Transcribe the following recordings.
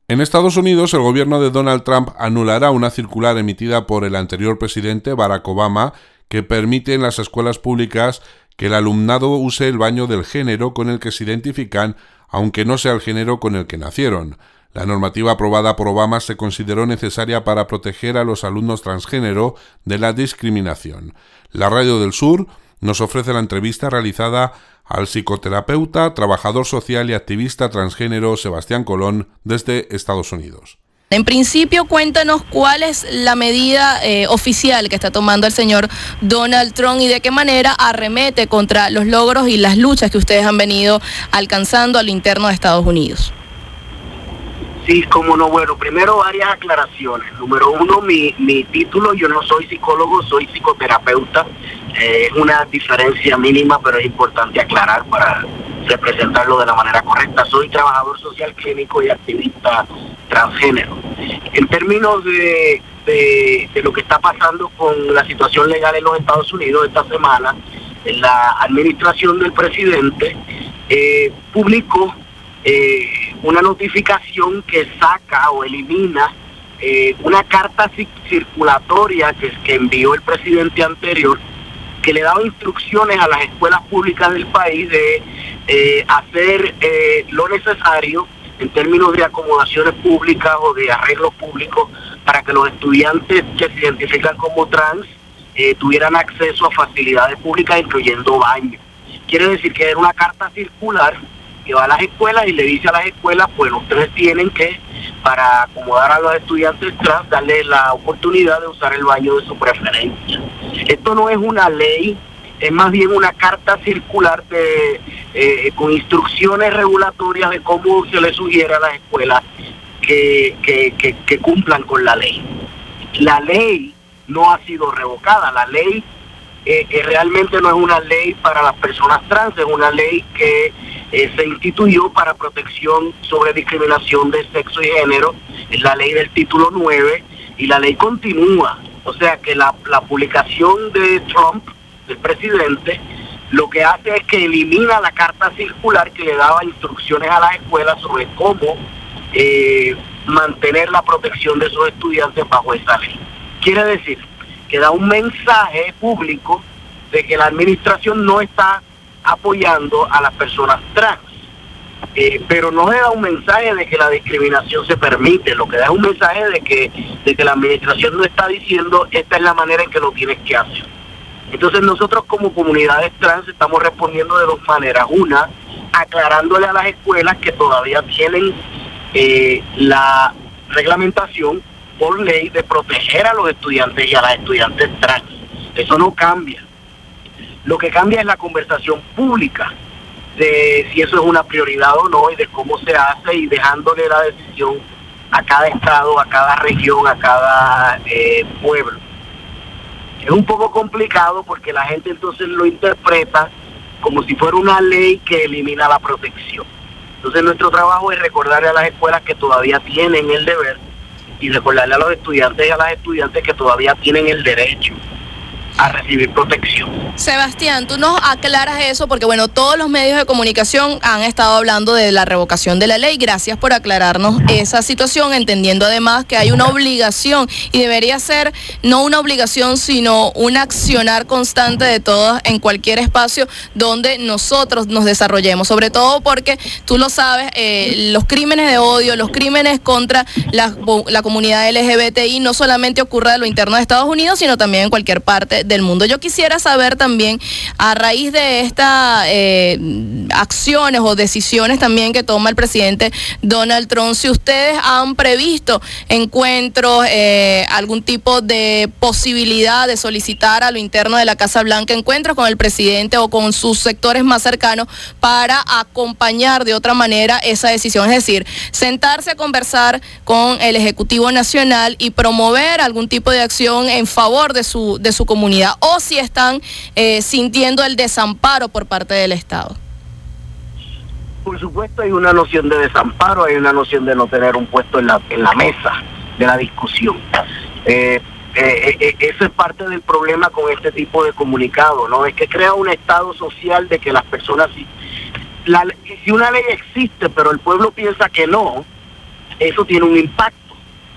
En Estados Unidos, el gobierno de Donald Trump anulará una circular emitida por el anterior presidente Barack Obama que permite en las escuelas públicas que el alumnado use el baño del género con el que se identifican, aunque no sea el género con el que nacieron. La normativa aprobada por Obama se consideró necesaria para proteger a los alumnos transgénero de la discriminación. La Radio del Sur nos ofrece la entrevista realizada al psicoterapeuta, trabajador social y activista transgénero Sebastián Colón desde Estados Unidos. En principio, cuéntanos cuál es la medida oficial que está tomando el señor Donald Trump y de qué manera arremete contra los logros y las luchas que ustedes han venido alcanzando a lo interno de Estados Unidos. Sí, cómo no. Bueno, primero varias aclaraciones. Número uno, mi título, yo no soy psicólogo, soy psicoterapeuta. Es una diferencia mínima, pero es importante aclarar para representarlo de la manera correcta. Soy trabajador social clínico y activista transgénero. En términos de lo que está pasando con la situación legal en los Estados Unidos esta semana, la administración del presidente publicó una notificación que saca o elimina una carta circulatoria que envió el presidente anterior, que le daba instrucciones a las escuelas públicas del país de hacer lo necesario en términos de acomodaciones públicas o de arreglos públicos para que los estudiantes que se identifican como trans tuvieran acceso a facilidades públicas, incluyendo baños. Quiere decir que era una carta circular que va a las escuelas y le dice a las escuelas, pues ustedes tienen que, para acomodar a los estudiantes trans, darles la oportunidad de usar el baño de su preferencia. Esto no es una ley, es más bien una carta circular con instrucciones regulatorias de cómo se le sugiere a las escuelas que cumplan con la ley. La ley no ha sido revocada, la ley realmente no es una ley para las personas trans, es una ley que se instituyó para protección sobre discriminación de sexo y género, es la ley del título 9, y la ley continúa. O sea que la publicación de Trump, del presidente, lo que hace es que elimina la carta circular que le daba instrucciones a las escuelas sobre cómo mantener la protección de sus estudiantes bajo esa ley. Quiere decir que da un mensaje público de que la administración no está apoyando a las personas trans, pero no le da un mensaje de que la discriminación se permite, lo que da es un mensaje de que la administración no está diciendo esta es la manera en que lo tienes que hacer. Entonces nosotros como comunidades trans estamos respondiendo de dos maneras. Una, aclarándole a las escuelas que todavía tienen la reglamentación por ley de proteger a los estudiantes y a las estudiantes trans. Eso no cambia. Lo que cambia es la conversación pública de si eso es una prioridad o no y de cómo se hace, y dejándole la decisión a cada estado, a cada región, a cada pueblo. Es un poco complicado porque la gente entonces lo interpreta como si fuera una ley que elimina la protección. Entonces nuestro trabajo es recordarle a las escuelas que todavía tienen el deber y recordarle a los estudiantes y a las estudiantes que todavía tienen el derecho a recibir protección. Sebastián, tú nos aclaras eso porque, bueno, todos los medios de comunicación han estado hablando de la revocación de la ley. Gracias por aclararnos esa situación, entendiendo además que hay una obligación y debería ser no una obligación, sino un accionar constante de todos en cualquier espacio donde nosotros nos desarrollemos, sobre todo porque tú lo sabes, los crímenes de odio, los crímenes contra la comunidad LGBTI no solamente ocurre a lo interno de Estados Unidos, sino también en cualquier parte del mundo. Yo quisiera saber también, a raíz de estas acciones o decisiones también que toma el presidente Donald Trump, si ustedes han previsto encuentros, algún tipo de posibilidad de solicitar a lo interno de la Casa Blanca encuentros con el presidente o con sus sectores más cercanos para acompañar de otra manera esa decisión, es decir, sentarse a conversar con el Ejecutivo Nacional y promover algún tipo de acción en favor de su comunidad, o si están sintiendo el desamparo por parte del Estado. Por supuesto hay una noción de desamparo, hay una noción de no tener un puesto en la mesa de la discusión. Eso es parte del problema con este tipo de comunicado, ¿no? Es que crea un estado social de que las personas, si una ley existe pero el pueblo piensa que no, eso tiene un impacto.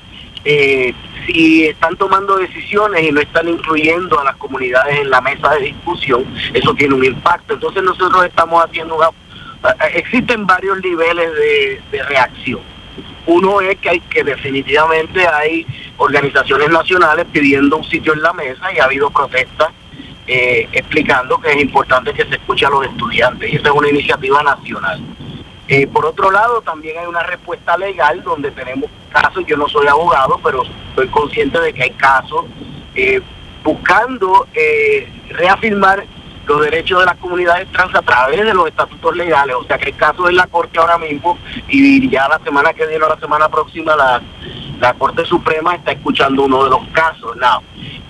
Si están tomando decisiones y no están incluyendo a las comunidades en la mesa de discusión, eso tiene un impacto. Entonces nosotros estamos haciendo existen varios niveles de reacción. Uno es que definitivamente hay organizaciones nacionales pidiendo un sitio en la mesa y ha habido protestas explicando que es importante que se escuche a los estudiantes, y esa es una iniciativa nacional. Por otro lado, también hay una respuesta legal donde tenemos casos. Yo no soy abogado, pero estoy consciente de que hay casos buscando reafirmar los derechos de las comunidades trans a través de los estatutos legales. O sea que hay casos en la Corte ahora mismo, y ya la semana que viene o la semana próxima la Corte Suprema está escuchando uno de los casos. Now,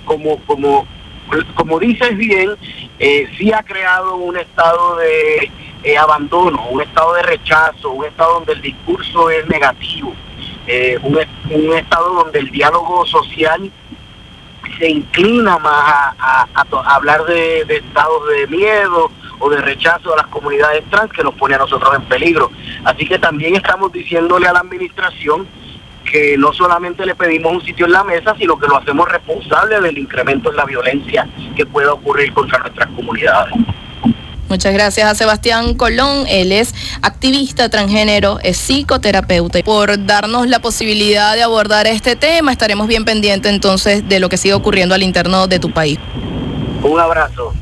como dices bien, sí ha creado un estado de abandono, un estado de rechazo, un estado donde el discurso es negativo, un estado donde el diálogo social se inclina más a hablar de estados de miedo o de rechazo a las comunidades trans, que nos pone a nosotros en peligro. Así que también estamos diciéndole a la administración que no solamente le pedimos un sitio en la mesa, sino que lo hacemos responsable del incremento en la violencia que pueda ocurrir contra nuestras comunidades. Muchas gracias a Sebastián Colón. Él es activista transgénero, es psicoterapeuta. Por darnos la posibilidad de abordar este tema, estaremos bien pendientes entonces de lo que sigue ocurriendo al interno de tu país. Un abrazo.